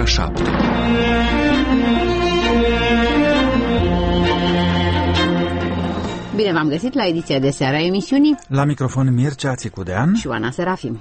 ora 7. Bine v-am găsit la ediția de seară a emisiunii. La microfon Mircea Țicudean și Oana Serafim.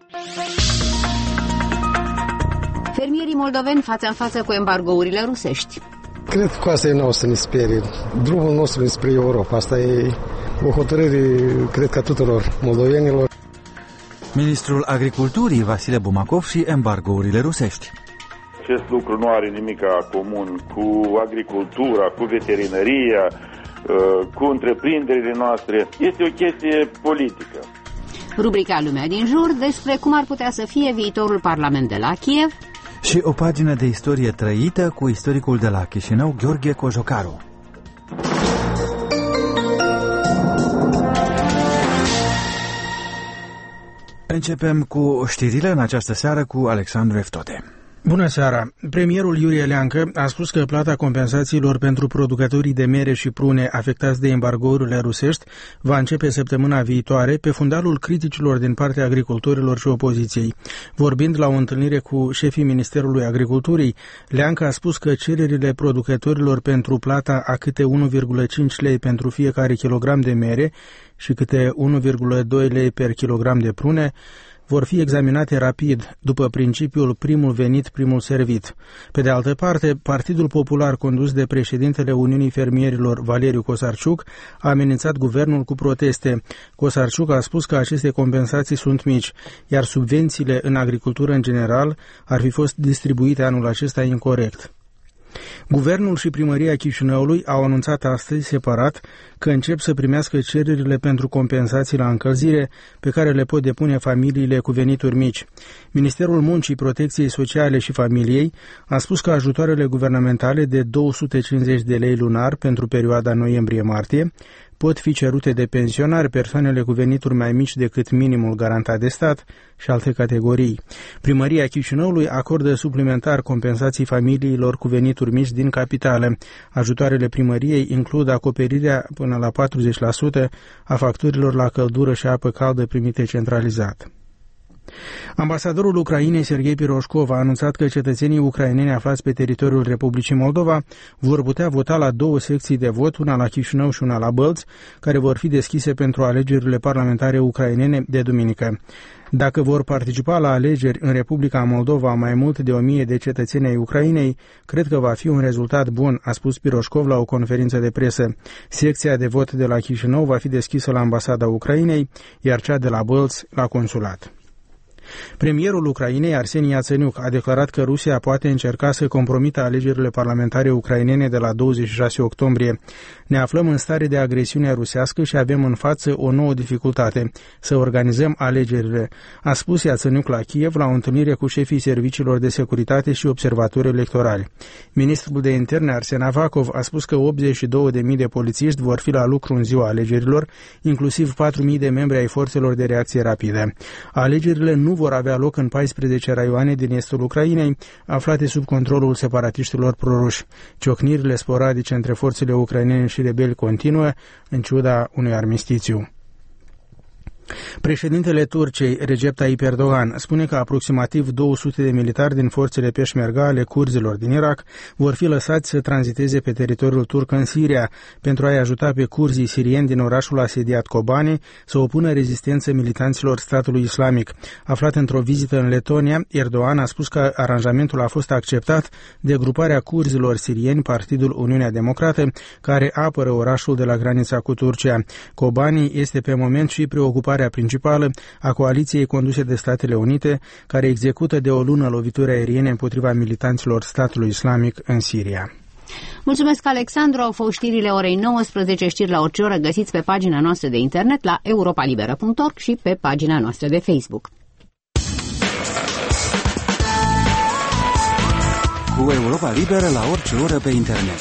Fermierii moldoveni față în față cu embargourile rusești. Cred că asta e nou să ne sperie. Drumul nostru spre Europa. Asta e o hotărâre, cred că a tuturor moldovenilor. Ministrul Agriculturii Vasile Bumacov și embargourile rusești. Acest lucru nu are nimic comun cu agricultura, cu veterinăria, cu întreprinderile noastre. Este o chestie politică. Rubrica Lumea din jur despre cum ar putea să fie viitorul Parlament de la Kiev. Și o pagină de istorie trăită cu istoricul de la Chișinău, Gheorghe Cojocaru. Începem cu știrile în această seară cu Alexandru Eftote. Bună seara! Premierul Iurie Leancă a spus că plata compensațiilor pentru producătorii de mere și prune afectați de embargourile rusești va începe săptămâna viitoare pe fundalul criticilor din partea agricultorilor și opoziției. Vorbind la o întâlnire cu șefii Ministerului Agriculturii, Leancă a spus că cererile producătorilor pentru plata a câte 1,5 lei pentru fiecare kilogram de mere și câte 1,2 lei per kilogram de prune vor fi examinate rapid, după principiul primul venit, primul servit. Pe de altă parte, Partidul Popular condus de președintele Uniunii Fermierilor, Valeriu Cosarciuc, a amenințat guvernul cu proteste. Cosarciuc a spus că aceste compensații sunt mici, iar subvențiile în agricultură în general ar fi fost distribuite anul acesta incorect. Guvernul și primăria Chișinăului au anunțat astăzi separat că încep să primească cererile pentru compensații la încălzire pe care le pot depune familiile cu venituri mici. Ministerul Muncii, Protecției Sociale și Familiei a spus că ajutoarele guvernamentale de 250 de lei lunar pentru perioada noiembrie-martie pot fi cerute de pensionari, persoanele cu venituri mai mici decât minimul garantat de stat și alte categorii. Primăria Chișinăului acordă suplimentar compensații familiilor cu venituri mici din capitală. Ajutoarele primăriei includ acoperirea până la 40% a facturilor la căldură și apă caldă primite centralizat. Ambasadorul Ucrainei, Serghei Piroșkov, a anunțat că cetățenii ucraineni aflați pe teritoriul Republicii Moldova vor putea vota la două secții de vot, una la Chișinău și una la Bălți, care vor fi deschise pentru alegerile parlamentare ucrainene de duminică. Dacă vor participa la alegeri în Republica Moldova mai mult de 1000 de cetățeni ai Ucrainei, cred că va fi un rezultat bun, a spus Piroșkov la o conferință de presă. Secția de vot de la Chișinău va fi deschisă la Ambasada Ucrainei, iar cea de la Bălți la consulat. Premierul Ucrainei, Arseni Iațăniuc, a declarat că Rusia poate încerca să compromită alegerile parlamentare ucrainene de la 26 octombrie. Ne aflăm în stare de agresiune rusească și avem în față o nouă dificultate, să organizăm alegerile, a spus Iațăniuc la Kiev la o întâlnire cu șefii serviciilor de securitate și observatori electorali. Ministrul de interne, Arsen Avakov, a spus că 82.000 de polițiști vor fi la lucru în ziua alegerilor, inclusiv 4.000 de membri ai forțelor de reacție rapidă. Alegerile nu vor avea loc în 14 raioane din estul Ucrainei, aflate sub controlul separatiștilor proruși. Ciocnirile sporadice între forțele ucrainene și rebeli continuă, în ciuda unui armistițiu. Președintele Turciei, Recep Tayyip Erdogan, spune că aproximativ 200 de militari din forțele peșmerga ale curzilor din Irak vor fi lăsați să tranziteze pe teritoriul turc în Siria pentru a-i ajuta pe curzii sirieni din orașul asediat Kobani să opună rezistență militanților statului islamic. Aflat într-o vizită în Letonia, Erdogan a spus că aranjamentul a fost acceptat de gruparea curzilor sirieni, Partidul Uniunea Democrată, care apără orașul de la granița cu Turcia. Kobani este pe moment și preocupat principală a coaliției conduse de Statele Unite, care execută de o lună lovituri aeriene împotriva militanților statului islamic în Siria. Mulțumesc, Alexandru. Au fost știrile orei 19, știri la orice oră găsiți pe pagina noastră de internet la europalibera.org și pe pagina noastră de Facebook. Cu Europa Liberă la orice oră pe internet.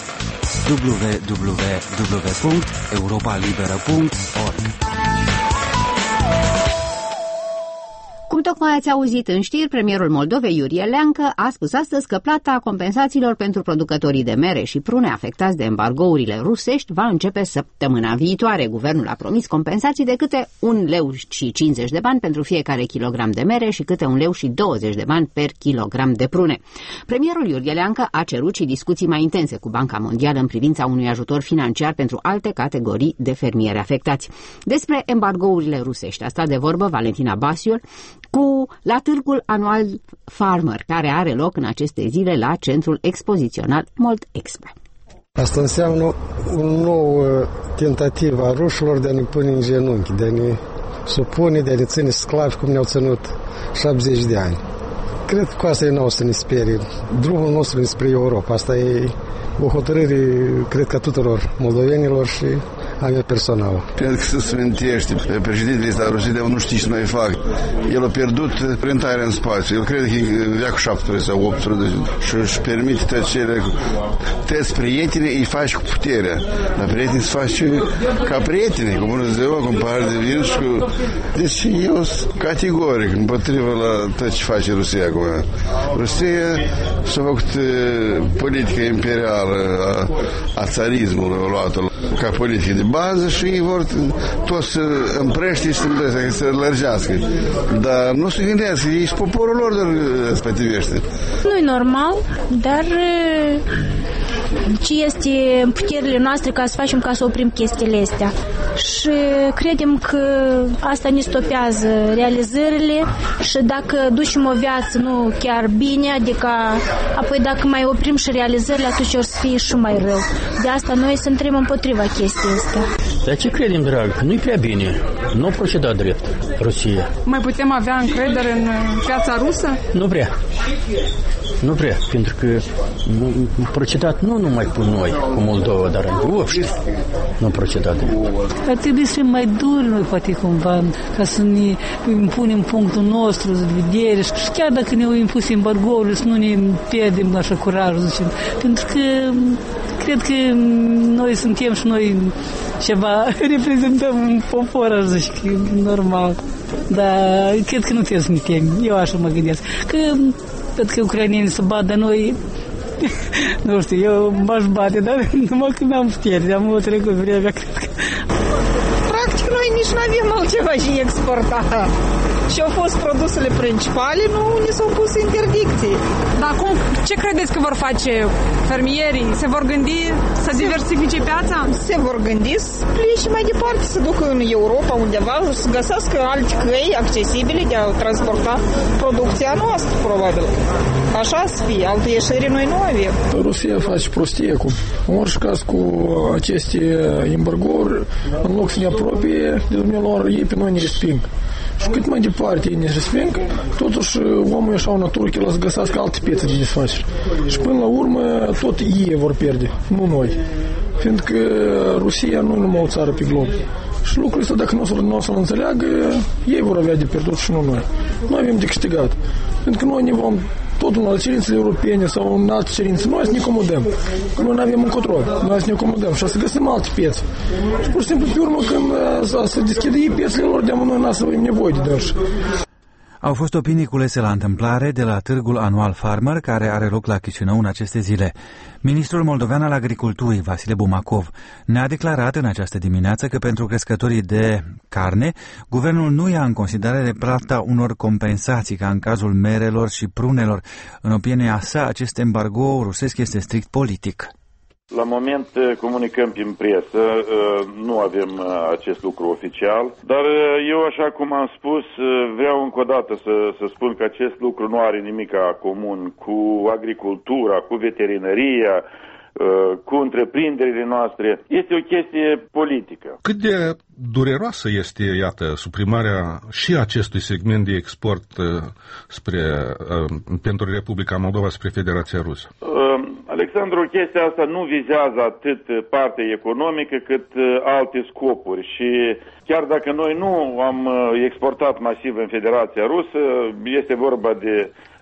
www.europalibera.org. Cum tocmai ați auzit în știri, premierul Moldovei, Iurie Leancă, a spus astăzi că plata compensațiilor pentru producătorii de mere și prune afectați de embargourile rusești va începe săptămâna viitoare. Guvernul a promis compensații de câte 1,50 lei pentru fiecare kilogram de mere și câte 1,20 lei per kilogram de prune. Premierul Iurie Leancă a cerut și discuții mai intense cu Banca Mondială în privința unui ajutor financiar pentru alte categorii de fermieri afectați. Despre embargourile rusești a stat de vorbă Valentina Basiol la târgul anual Farmer, care are loc în aceste zile la Centrul Expozițional Moldexpo. Asta înseamnă o nouă tentativă a rușilor de a ne pune în genunchi, de a ne supune, de a ne ține sclavi cum ne-au ținut 70 de ani. Cred că asta e nou să ne sperie. Drumul nostru spre Europa. Asta e o hotărâre, cred că a tuturor moldovenilor și a mea personală. Cred că se smintește. Președintele ăsta Rusiei nu știe ce noi fac. El a pierdut orientarea în spațiu. El crede că e veacul 17 sau 18 și își permite tăcere. Tăți prieteni îi faci cu puterea. Dar prieteni se face ca prieteni, cu bună ziua, cu un pahar de vin și cu... Deci eu sunt categoric împotriva la tot ce face Rusia acum. Rusia s-a făcut politica imperială a țarismului, a luat-o ca politică de bază și ei vor toți să împrește și să lărgească. Dar nu se gândească, ei și poporul lor de spătivește. Nu-i normal, dar ce este în puterile noastre ca să facem ca să oprim chestiile astea. Și credem că asta ne stopează realizările și dacă ducem o viață nu chiar bine, adică apoi dacă mai oprim și realizările, atunci o să fie și mai rău. De asta noi suntem împotriva chestiei astea. Dar ce credem, drag? Nu-i prea bine. Nu proceda drept Rusia. Mai putem avea încredere în piața rusă? Nu prea. Nu prea, pentru că procedat nu numai cu noi, cu Moldova, dar în obște. Nu procedat. Ar trebui să fim mai duri noi, poate cumva, ca să ne impunem punctul nostru de vedere și chiar dacă ne-au impus embargoul, să nu ne pierdem așa curajul, zicem. Pentru că cred că noi suntem și noi ceva, reprezentăm un popor, aș zice, că e normal. Dar cred că nu trebuie să ne temem. Eu așa mă gândesc. Că cred că ucrainenii se bat de noi, nu știu, eu m-aș bate, dar numai că n-am putere, am trecut vremea, cred că... Practic, noi nici nu avem altceva și exporta. Și au fost produsele principale, nu ni s-au pus interdicții. Dar acum, ce credeți că vor face fermierii? Se vor gândi să diversifice piața? Se vor gândi să plece mai departe, să ducă în Europa undeva, să găsească alte căi accesibile de a transporta producția noastră, probabil. Așa să fie, alte ieșiri noi nu avem. Rusia face prostie acum. În orice caz cu aceste embargouri, în loc să ne apropie de dumnealor, ei pe noi ne resping. Și cât mai departe ei ne resping, totuși omul e așa o natură că el să găsească alte piețe de desfaceri. Și până la urmă tot ei vor pierde, nu noi. Fiindcă Rusia nu e numai o țară pe glob. Și lucrul ăsta, dacă nu o să-l înțeleagă, ei vor avea de pierdut și nu noi. Noi avem de câștigat. Pentru că noi ne vom totul la cerințele europene sau în alte cerințe, noi să ne acomodăm. Că noi nu avem un control. Noi să ne acomodăm și să găsim alte piețe. Și pur și simplu, pe urmă, când să deschidă ei piețele lor, de-amă noi n-a să avem nevoie de dărși. Au fost opinii culese la întâmplare de la târgul anual Farmer, care are loc la Chișinău în aceste zile. Ministrul moldovean al Agriculturii, Vasile Bumacov, ne-a declarat în această dimineață că pentru crescătorii de carne, guvernul nu ia în considerare plata unor compensații, ca în cazul merelor și prunelor. În opinia sa, acest embargo rusesc este strict politic. La moment comunicăm prin presă, nu avem acest lucru oficial, dar eu, așa cum am spus, vreau încă o dată să spun că acest lucru nu are nimic comun cu agricultura, cu veterinăria, cu întreprinderile noastre. Este o chestie politică. Cât de dureroasă este, iată, suprimarea și acestui segment de export pentru Republica Moldova spre Federația Rusă? Alexandru, chestia asta nu vizează atât partea economică cât alte scopuri și chiar dacă noi nu am exportat masiv în Federația Rusă, este vorba de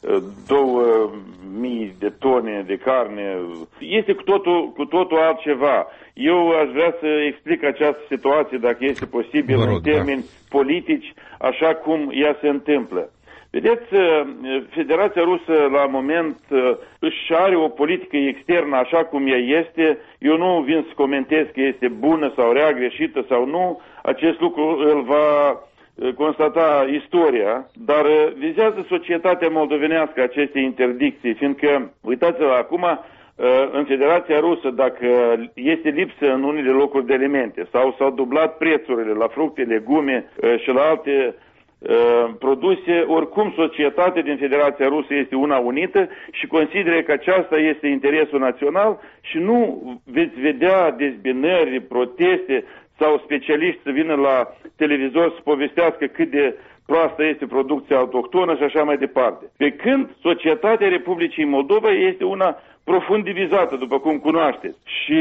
2000 de tone de carne, este cu totul altceva. Eu aș vrea să explic această situație, dacă este posibil, în termeni politici, așa cum ea se întâmplă. Vedeți, Federația Rusă la moment își are o politică externă așa cum ea este. Eu nu vin să comentez că este bună sau rea, greșită sau nu. Acest lucru îl va constata istoria, dar vizează societatea moldovenească aceste interdicții, fiindcă, uitați-vă acum, în Federația Rusă, dacă este lipsă în unele locuri de alimente sau s-au dublat prețurile la fructe, legume și la alte produse, oricum societatea din Federația Rusă este una unită și consideră că aceasta este interesul național și nu veți vedea dezbinări, proteste sau specialiști să vină la televizor să povestească cât de proastă este producția autohtonă și așa mai departe. Pe când societatea Republicii Moldova este una profund divizată, după cum cunoașteți. Și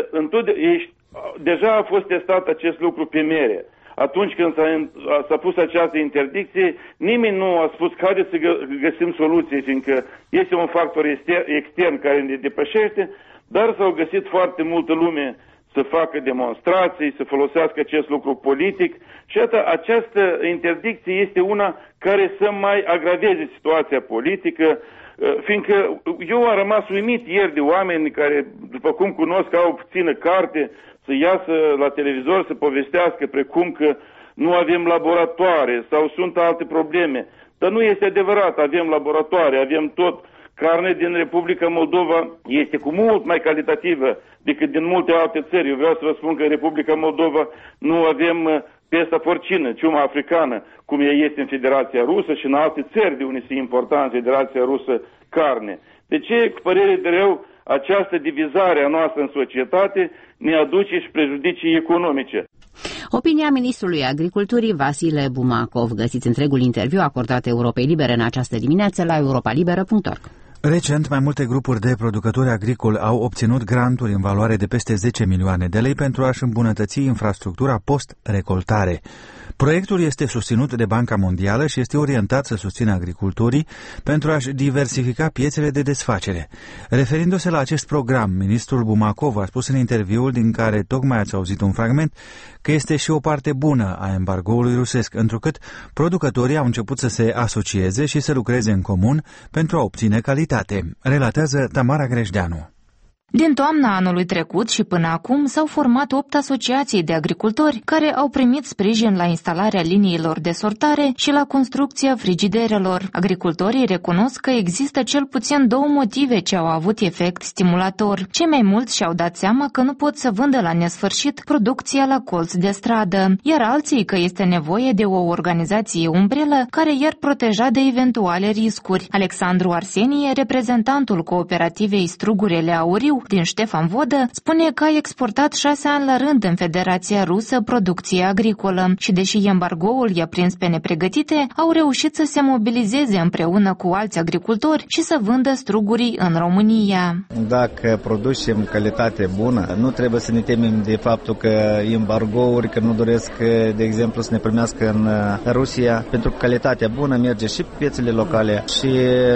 deja a fost testat acest lucru pe mere. Atunci când s-a pus această interdicție, nimeni nu a spus că haideți să găsim soluții, fiindcă este un factor extern care ne depășește, dar s-au găsit foarte multă lume să facă demonstrații, să folosească acest lucru politic și această interdicție este una care să mai agraveze situația politică, fiindcă eu am rămas uimit ieri de oameni care, după cum cunosc, au puțină carte, să iasă la televizor să povestească precum că nu avem laboratoare sau sunt alte probleme. Dar nu este adevărat, avem laboratoare, avem tot. Carne din Republica Moldova este cu mult mai calitativă decât din multe alte țări. Eu vreau să vă spun că în Republica Moldova nu avem pesta porcină, ciuma africană, cum ea este în Federația Rusă și în alte țări de unde se importa în Federația Rusă carne. De ce, cu părere de rău, această divizare a noastră în societate ne aduce și prejudicii economice? Opinia ministrului Agriculturii Vasile Bumacov. Găsiți întregul interviu acordat Europei Libere în această dimineață la europalibera.org. Recent, mai multe grupuri de producători agricoli au obținut granturi în valoare de peste 10 milioane de lei pentru a-și îmbunătăți infrastructura post-recoltare. Proiectul este susținut de Banca Mondială și este orientat să susțină agricultorii pentru a-și diversifica piețele de desfacere. Referindu-se la acest program, ministrul Bumacov a spus în interviul din care tocmai ați auzit un fragment că este și o parte bună a embargoului rusesc, întrucât producătorii au început să se asocieze și să lucreze în comun pentru a obține calitate, relatează Tamara Greșdeanu. Din toamna anului trecut și până acum s-au format 8 asociații de agricultori care au primit sprijin la instalarea liniilor de sortare și la construcția frigiderelor. Agricultorii recunosc că există cel puțin 2 motive ce au avut efect stimulator. Cei mai mulți și-au dat seama că nu pot să vândă la nesfârșit producția la colț de stradă, iar alții că este nevoie de o organizație umbrelă care i-ar proteja de eventuale riscuri. Alexandru Arsenie, reprezentantul cooperativei Strugurele Auriu din Ștefan Vodă, spune că a exportat 6 ani la rând în Federația Rusă producție agricolă și, deși embargoul i-a prins pe nepregătite, au reușit să se mobilizeze împreună cu alți agricultori și să vândă strugurii în România. Dacă producem calitate bună, nu trebuie să ne temem de faptul că embargouri, că nu doresc, de exemplu, să ne primească în Rusia, pentru că calitatea bună merge și pe piețele locale și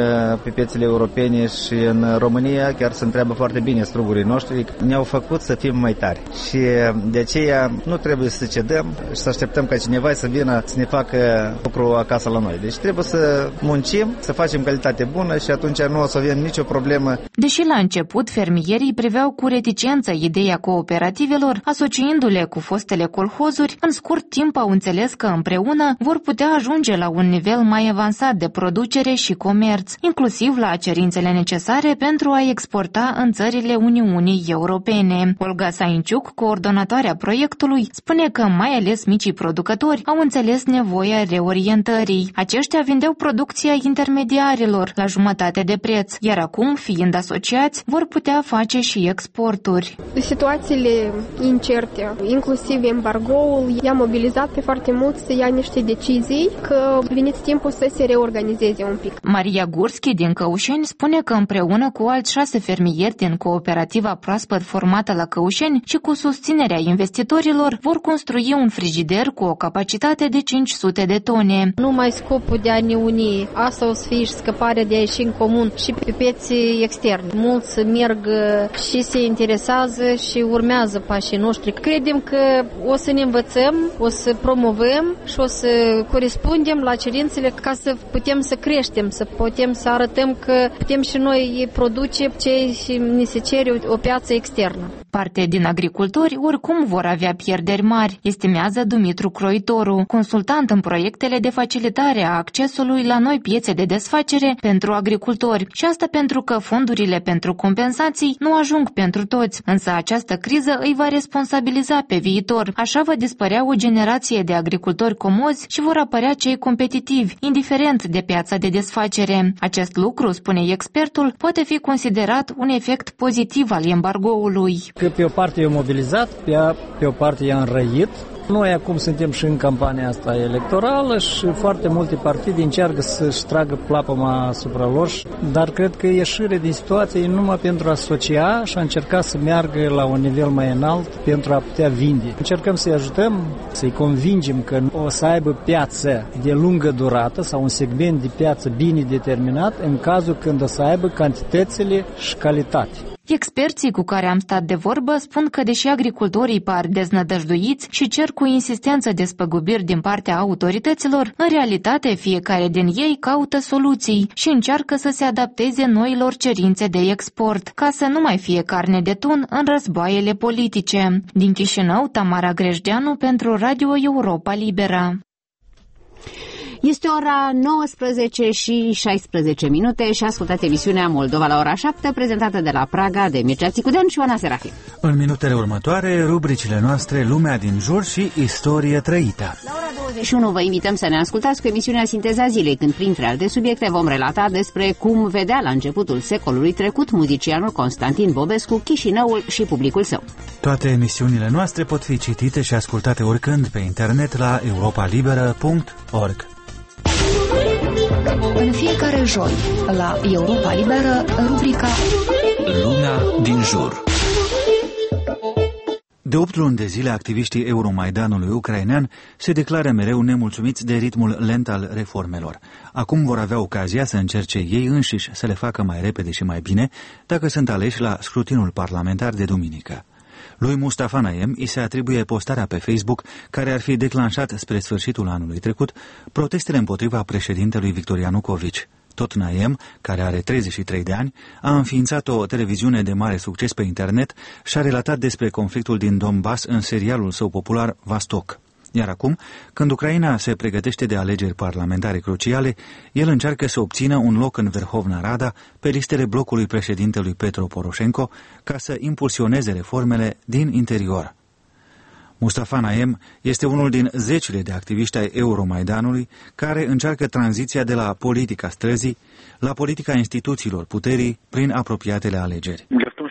pe piețele europene și în România chiar se întreabă foarte bine strugurii noștri, ne-au făcut să fim mai tari și de aceea nu trebuie să cedăm și să așteptăm ca cineva să vină să ne facă lucru acasă la noi. Deci trebuie să muncim, să facem calitate bună și atunci nu o să avem nicio problemă. Deși la început fermierii priveau cu reticență ideea cooperativelor, asociindu-le cu fostele colhozuri, în scurt timp au înțeles că împreună vor putea ajunge la un nivel mai avansat de producere și comerț, inclusiv la cerințele necesare pentru a exporta în țările Uniunii Europene. Olga Sainciuc, coordonatoarea proiectului, spune că mai ales micii producători au înțeles nevoia reorientării. Aceștia vindeau producția intermediarilor la jumătate de preț, iar acum, fiind asociați, vor putea face și exporturi. Situațiile incerte, inclusiv embargoul, i-a mobilizat pe foarte mulți să ia niște decizii că veniți timpul să se reorganizeze un pic. Maria Gurski din Căușeni spune că împreună cu alți 6 fermieri din cooperativa proaspăt formată la Căușeni și cu susținerea investitorilor vor construi un frigider cu o capacitate de 500 de tone. Numai scopul de a ne uni, asta o să fie și scăparea de a ieși în comun și pe piețe externe. Mulți merg și se interesează și urmează pașii noștri. Credem că o să ne învățăm, o să promovăm și o să corespundem la cerințele ca să putem să creștem, să putem să arătăm că putem și noi produce ce ni se cere o piață externă. Parte din agricultori oricum vor avea pierderi mari, estimează Dumitru Croitoru, consultant în proiectele de facilitare a accesului la noi piețe de desfacere pentru agricultori. Și asta pentru că fondurile pentru compensații nu ajung pentru toți, însă această criză îi va responsabiliza pe viitor. Așa va dispărea o generație de agricultori comozi și vor apărea cei competitivi, indiferent de piața de desfacere. Acest lucru, spune expertul, poate fi considerat un efect pozitiv al embargoului. Că pe o parte e mobilizat, pe o parte e înrăit. Noi acum suntem și în campania asta electorală și foarte multe partide încearcă să-și tragă plapăma asupra lor, dar cred că ieșirea din situație e numai pentru a asocia și a încerca să meargă la un nivel mai înalt pentru a putea vinde. Încercăm să-i ajutăm, să-i convingem că o să aibă piață de lungă durată sau un segment de piață bine determinat în cazul când o să aibă cantitățile și calitate. Experții cu care am stat de vorbă spun că deși agricultorii par deznădăjduiți și cer cu insistență despăgubiri din partea autorităților, în realitate fiecare din ei caută soluții și încearcă să se adapteze noilor cerințe de export, ca să nu mai fie carne de tun în războaiele politice. Din Chișinău, Tamara Grejdeanu pentru Radio Europa Liberă. Este ora 19 și 16 minute și ascultați emisiunea Moldova la ora 7, prezentată de la Praga de Mircea Țicudean și Oana Serafim. În minutele următoare, rubricile noastre Lumea din jur și Istorie trăită. La ora 21 vă invităm să ne ascultați cu emisiunea Sinteza zilei, când printre alte subiecte vom relata despre cum vedea la începutul secolului trecut muzicianul Constantin Bobescu Chișinăul și publicul său. Toate emisiunile noastre pot fi citite și ascultate oricând pe internet la europalibera.org. În fiecare joi, la Europa Liberă, rubrica Lumea din jur. De 8 luni de zile, activiștii Euromaidanului ucrainean se declară mereu nemulțumiți de ritmul lent al reformelor. Acum vor avea ocazia să încerce ei înșiși să le facă mai repede și mai bine dacă sunt aleși la scrutinul parlamentar de duminică. Lui Mustafa Naem îi se atribuie postarea pe Facebook care ar fi declanșat spre sfârșitul anului trecut protestele împotriva președintelui Victor Ianucovici. Tot Naem, care are 33 de ani, a înființat o televiziune de mare succes pe internet și a relatat despre conflictul din Donbass în serialul său popular Vostok. Iar acum, când Ucraina se pregătește de alegeri parlamentare cruciale, el încearcă să obțină un loc în Verhovna Rada pe listele blocului președintelui Petro Poroșenko ca să impulsioneze reformele din interior. Mustafa Naem este unul din zecile de activiști ai Euromaidanului care încearcă tranziția de la politica străzii la politica instituțiilor puterii prin apropiatele alegeri.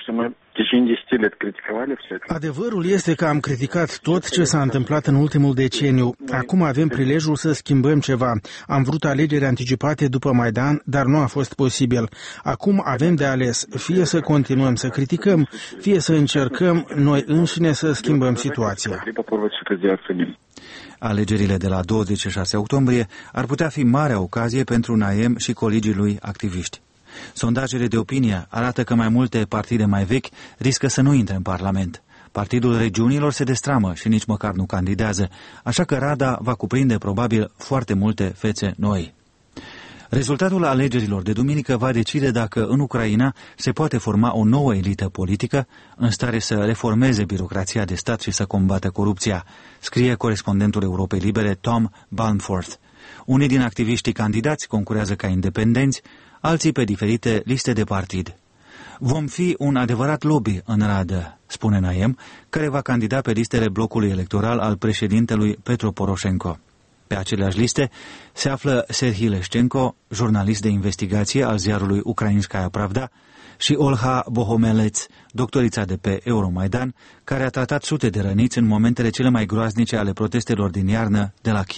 Adevărul este că am criticat tot ce s-a întâmplat în ultimul deceniu. Acum avem prilejul să schimbăm ceva. Am vrut alegeri anticipate după Maidan, dar nu a fost posibil. Acum avem de ales, fie să continuăm să criticăm, fie să încercăm noi înșine să schimbăm situația. Alegerile de la 26 octombrie ar putea fi marea ocazie pentru Naem și colegii lui activiști. Sondajele de opinie arată că mai multe partide mai vechi riscă să nu intre în Parlament. Partidul Regiunilor se destramă și nici măcar nu candidează, așa că Rada va cuprinde probabil foarte multe fețe noi. Rezultatul alegerilor de duminică va decide dacă în Ucraina se poate forma o nouă elită politică în stare să reformeze birocrația de stat și să combată corupția, scrie corespondentul Europei Libere Tom Balmforth. Unii din activiștii candidați concurează ca independenți, alții pe diferite liste de partid. Vom fi un adevărat lobby în Radă, spune Naem, care va candida pe listele blocului electoral al președintelui Petro Poroșenko. Pe aceleași liste se află Serhii Leșcenco, jurnalist de investigație al ziarului Ukrainskaya Pravda, și Olha Bohomeleț, doctorița de pe Euromaidan, care a tratat sute de răniți în momentele cele mai groaznice ale protestelor din iarnă de la Kiev.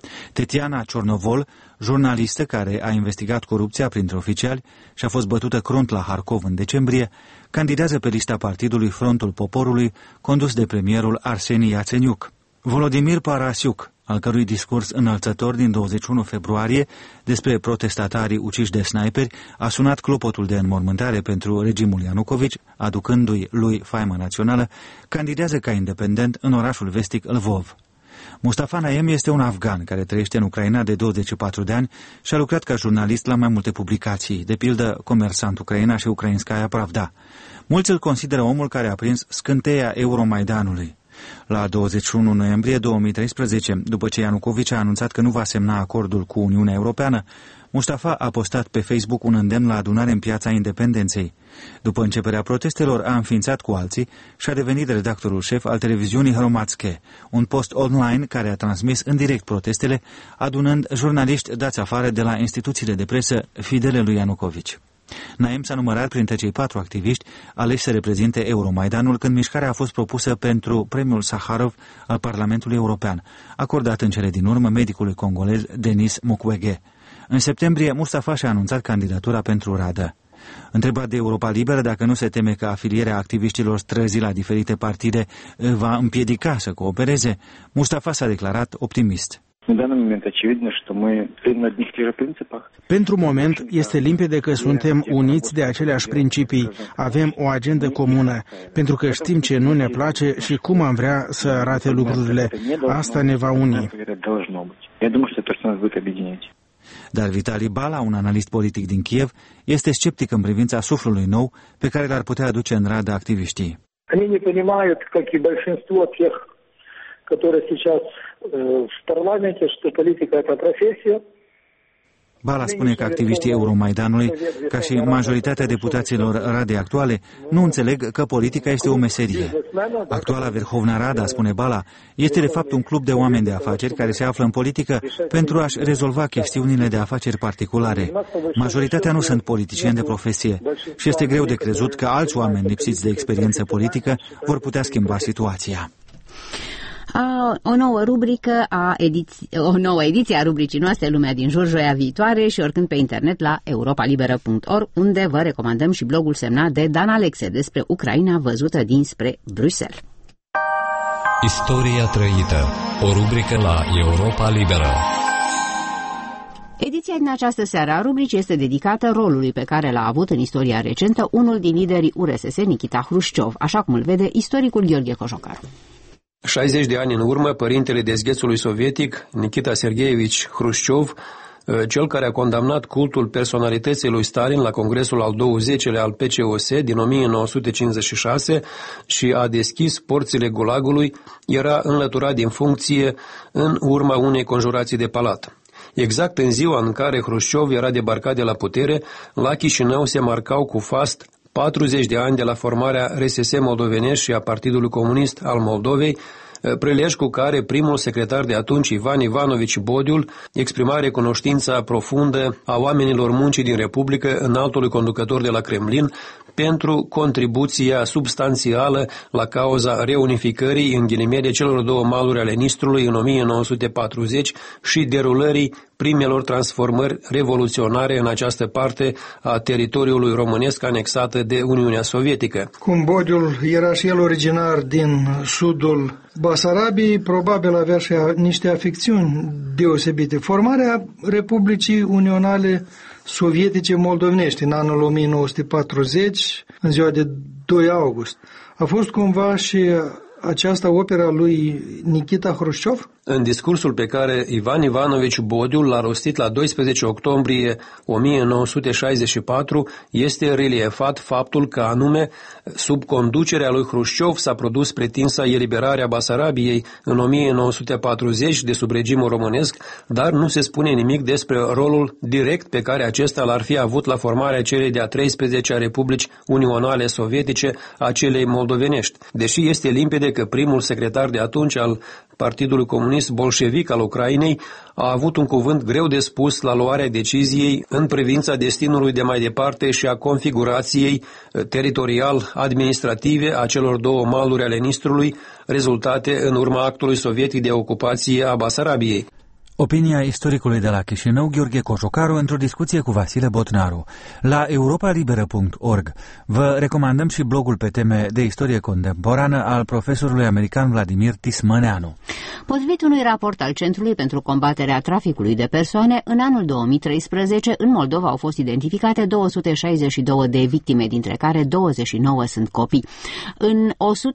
Tetiana Ciornovol, jurnalistă care a investigat corupția printre oficiali și a fost bătută crunt la Harkov în decembrie, candidează pe lista partidului Frontul Poporului, condus de premierul Arseni Iațeniuc. Volodimir Parasiuc, al cărui discurs înălțător din 21 februarie despre protestatarii uciși de sniperi a sunat clopotul de înmormântare pentru regimul Ianucovici, aducându-i lui faimă națională, candidează ca independent în orașul vestic Lvov. Mustafa Naem este un afgan care trăiește în Ucraina de 24 de ani și a lucrat ca jurnalist la mai multe publicații, de pildă Comersant Ucraina și Ukrainskaya Pravda. Mulți îl consideră omul care a prins scânteia Euromaidanului. La 21 noiembrie 2013, după ce Ianucovici a anunțat că nu va semna acordul cu Uniunea Europeană, Mustafa a postat pe Facebook un îndemn la adunare în Piața Independenței. După începerea protestelor, a înființat cu alții și a devenit redactorul șef al televiziunii Hromadske, un post online care a transmis în direct protestele, adunând jurnaliști dați afară de la instituțiile de presă fidele lui Ianucovici. Naem s-a numărat printre cei 4 activiști aleși să reprezinte Euromaidanul când mișcarea a fost propusă pentru premiul Saharov al Parlamentului European, acordat în cele din urmă medicului congolez Denis Mukwege. În septembrie, Mustafa și-a anunțat candidatura pentru Radă. Întrebat de Europa Liberă dacă nu se teme că afilierea activiștilor străzii la diferite partide va împiedica să coopereze, Mustafa s-a declarat optimist. Pentru moment, este limpede că suntem uniți de aceleași principii, avem o agendă comună, pentru că știm ce nu ne place și cum am vrea să arate lucrurile. Asta ne va uni. Dar Vitali Bala, un analist politic din Kiev, este sceptic în privința suflului nou pe care l-ar putea aduce în Radă activiștii. которые сейчас в парламенте, что политика – это профессия. Bala spune că activiștii Euromaidanului, ca și majoritatea deputaților Radei actuale, nu înțeleg că politica este o meserie. Actuala Verhovna Rada, spune Bala, este de fapt un club de oameni de afaceri care se află în politică pentru a-și rezolva chestiunile de afaceri particulare. Majoritatea nu sunt politicieni de profesie și este greu de crezut că alți oameni lipsiți de experiență politică vor putea schimba situația. O nouă ediție a rubricii noastre Lumea din Jur, joia viitoare și oricând pe internet la europalibera.org, unde vă recomandăm și blogul semnat de Dan Alexe despre Ucraina văzută dinspre Bruxelles. Istoria trăită, o rubrică la Europa Liberă. Ediția din această seară a rubricii este dedicată rolului pe care l-a avut în istoria recentă unul din liderii URSS, Nikita Hrușciov, așa cum îl vede istoricul Gheorghe Cojocaru. 60 de ani în urmă, părintele dezghețului sovietic, Nikita Sergeevici Hrușciov, cel care a condamnat cultul personalității lui Stalin la congresul al 20-lea al PCOS din 1956 și a deschis porțile gulagului, era înlăturat din funcție în urma unei conjurații de palat. Exact în ziua în care Hrușciov era debarcat de la putere, la Chișinău se marcau cu fast 40 de ani de la formarea RSS moldovenești și a Partidului Comunist al Moldovei, prilej cu care primul secretar de atunci, Ivan Ivanovici Bodiul, exprima recunoștința profundă a oamenilor muncii din Republică înaltului conducător de la Kremlin pentru contribuția substanțială la cauza reunificării în ghilimele celor două maluri ale Nistrului în 1940 și derulării primelor transformări revoluționare în această parte a teritoriului românesc anexată de Uniunea Sovietică. Cum Bodiul era și el originar din sudul Basarabiei, probabil avea și niște afecțiuni deosebite. Formarea Republicii Unionale Sovietice Moldovenești în anul 1940, în ziua de 2 august, a fost cumva și această opera lui Nikita Hrușciov? În discursul pe care Ivan Ivanovici Bodiul l-a rostit la 12 octombrie 1964, este reliefat faptul că anume sub conducerea lui Hrușciov s-a produs pretinsa eliberarea Basarabiei în 1940 de sub regimul românesc, dar nu se spune nimic despre rolul direct pe care acesta l-ar fi avut la formarea celei de-a 13-a Republici Unionale Sovietice, a celei moldovenești. Deși este limpede că primul secretar de atunci al Partidului Comunist Bolșevic al Ucrainei a avut un cuvânt greu de spus la luarea deciziei în privința destinului de mai departe și a configurației teritorial-administrative a celor două maluri ale Nistrului, rezultate în urma actului sovietic de ocupație a Basarabiei. Opinia istoricului de la Chișinău, Gheorghe Cojocaru, într-o discuție cu Vasile Botnaru. La europalibera.org vă recomandăm și blogul pe teme de istorie contemporană al profesorului american Vladimir Tismăneanu. Potrivit unui raport al Centrului pentru combaterea traficului de persoane, în anul 2013, în Moldova au fost identificate 262 de victime, dintre care 29 sunt copii. În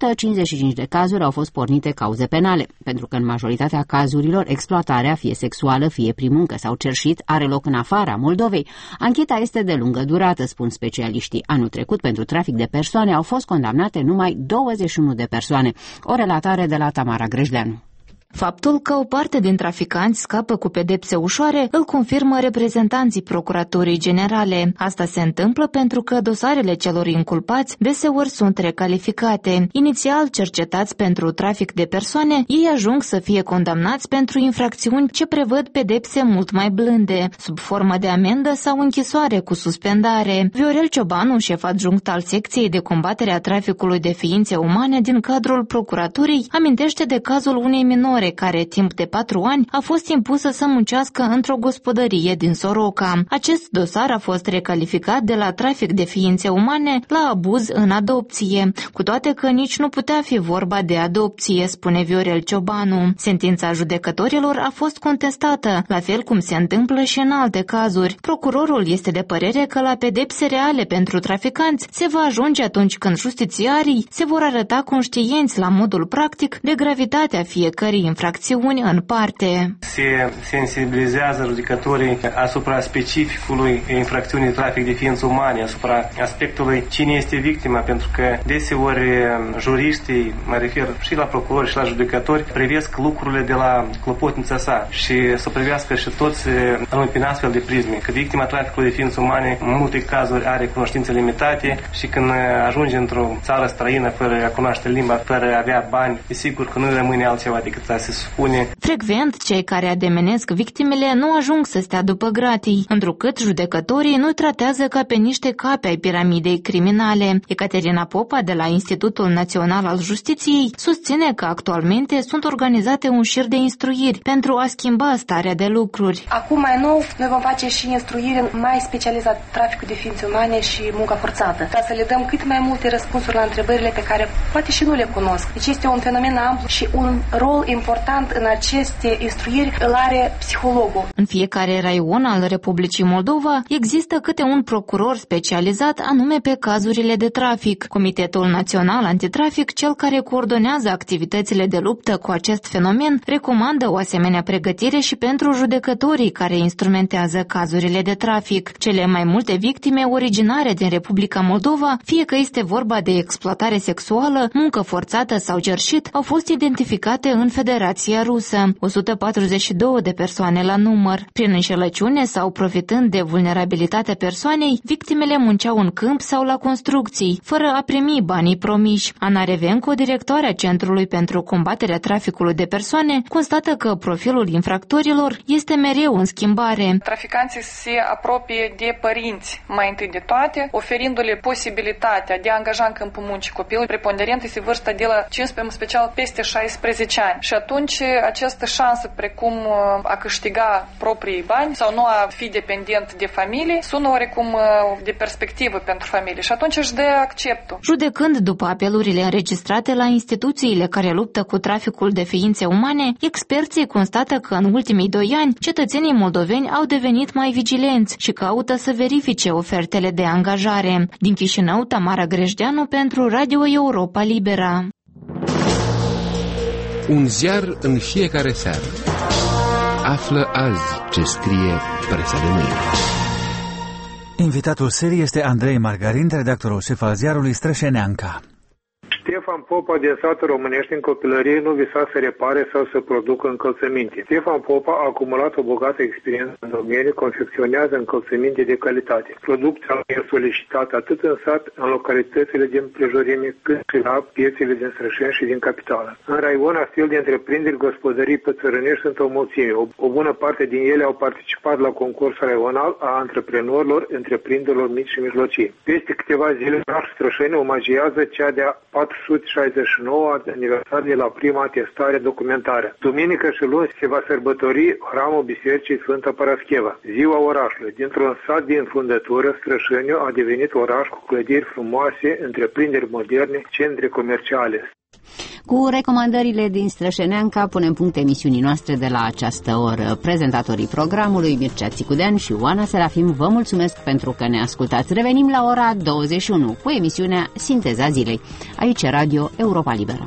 155 de cazuri au fost pornite cauze penale, pentru că în majoritatea cazurilor exploatarea, fie sexuală, fie prin muncă sau cerșit, are loc în afara Moldovei. Ancheta este de lungă durată, spun specialiștii. Anul trecut, pentru trafic de persoane, au fost condamnate numai 21 de persoane. O relatare de la Tamara Grejleanu. Faptul că o parte din traficanți scapă cu pedepse ușoare îl confirmă reprezentanții Procuraturii Generale. Asta se întâmplă pentru că dosarele celor inculpați deseori sunt recalificate. Inițial cercetați pentru trafic de persoane, ei ajung să fie condamnați pentru infracțiuni ce prevăd pedepse mult mai blânde, sub formă de amendă sau închisoare cu suspendare. Viorel Ciobanu, șef adjunct al secției de combatere a traficului de ființe umane din cadrul Procuraturii, amintește de cazul unei minore care timp de 4 ani a fost impusă să muncească într-o gospodărie din Soroca. Acest dosar a fost recalificat de la trafic de ființe umane la abuz în adopție, cu toate că nici nu putea fi vorba de adopție, spune Viorel Ciobanu. Sentința judecătorilor a fost contestată, la fel cum se întâmplă și în alte cazuri. Procurorul este de părere că la pedepse reale pentru traficanți se va ajunge atunci când justițiarii se vor arăta conștienți la modul practic de gravitatea fiecărei infracțiuni în parte. Se sensibilizează judecătorii asupra specificului infracțiunii de trafic de ființe umane, asupra aspectului cine este victima, pentru că deseori juriștii, mă refer și la procurori și la judecători, privesc lucrurile de la clopotnița sa și să privească și toți prin astfel de prisme, că victima traficului de ființe umane în multe cazuri are cunoștințe limitate și când ajunge într-o țară străină fără a cunoaște limba, fără a avea bani, e sigur că nu rămâne altceva decât se spune. Frecvent, cei care ademenesc victimele nu ajung să stea după gratii, întrucât judecătorii nu tratează ca pe niște capi ai piramidei criminale. Ecaterina Popa, de la Institutul Național al Justiției, susține că actualmente sunt organizate un șir de instruiri pentru a schimba starea de lucruri. Acum, mai nou, noi vom face și instruiri mai specializate traficul de ființe umane și munca forțată, ca să le dăm cât mai multe răspunsuri la întrebările pe care poate și nu le cunosc. Deci este un fenomen amplu și un rol important în aceste instruiri îl are psihologul. În fiecare raion al Republicii Moldova există câte un procuror specializat anume pe cazurile de trafic. Comitetul Național Antitrafic, cel care coordonează activitățile de luptă cu acest fenomen, recomandă o asemenea pregătire și pentru judecătorii care instrumentează cazurile de trafic. Cele mai multe victime originare din Republica Moldova, fie că este vorba de exploatare sexuală, muncă forțată sau cerșit, au fost identificate în Federația Rusă, 142 de persoane la număr. Prin înșelăciune sau profitând de vulnerabilitatea persoanei, victimele munceau în câmp sau la construcții, fără a primi banii promiși. Ana Revenco, directoarea Centrului pentru combaterea traficului de persoane, constată că profilul infractorilor este mereu în schimbare. Traficanții se apropie de părinți mai întâi de toate, oferindu-le posibilitatea de a angaja în câmpul muncii copilul. Preponderent este vârsta de la 15, în special peste 16 ani. Și atunci această șansă, precum a câștiga proprii bani sau nu a fi dependent de familie, sună oarecum de perspectivă pentru familie și atunci își dă acceptul. Judecând după apelurile înregistrate la instituțiile care luptă cu traficul de ființe umane, experții constată că în ultimii 2 ani cetățenii moldoveni au devenit mai vigilenți și caută să verifice ofertele de angajare. Din Chișinău, Tamara Grejdeanu pentru Radio Europa Libera. Un ziar în fiecare seară. Află azi ce scrie presa de mâine. Invitatul serii este Andrei Margarin, redactorul șef al ziarului Strășeneanca. Ștefan Popa din satul Românești în copilărie nu visa să repare sau să producă încălțăminte. Ștefan Popa a acumulat o bogată experiență în domeniu, confecționează încălțăminte de calitate. Producția e solicitată atât în sat, în localitățile din prejurime, cât și la piețele din Strășeni și din capitală. În raion, astfel de întreprinderi gospodării pățărănești sunt o mulțime. O bună parte din ele au participat la concursul raional a antreprenorilor, întreprinderilor mici și mijlocii. Peste câteva zile, orașul Strășeni omagiază cea de-a 4 469 aniversar de la prima atestare documentară. Duminică și luni se va sărbători hramul Bisericii Sfânta Parascheva, ziua orașului. Dintr-un sat de înfundătură, Strășeniu a devenit oraș cu clădiri frumoase, întreprinderi moderne, centre comerciale. Cu recomandările din Strășeneanca punem punct emisiunii noastre de la această oră. Prezentatorii programului Mircea Țicudean și Oana Serafim vă mulțumesc pentru că ne ascultați. Revenim la ora 21 cu emisiunea Sinteza Zilei. Aici Radio Europa Liberă.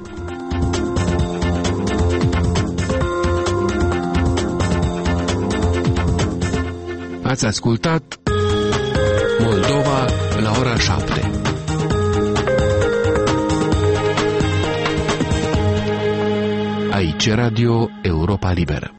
Ați ascultat Moldova la ora 7. Aici Radio Europa Liberă.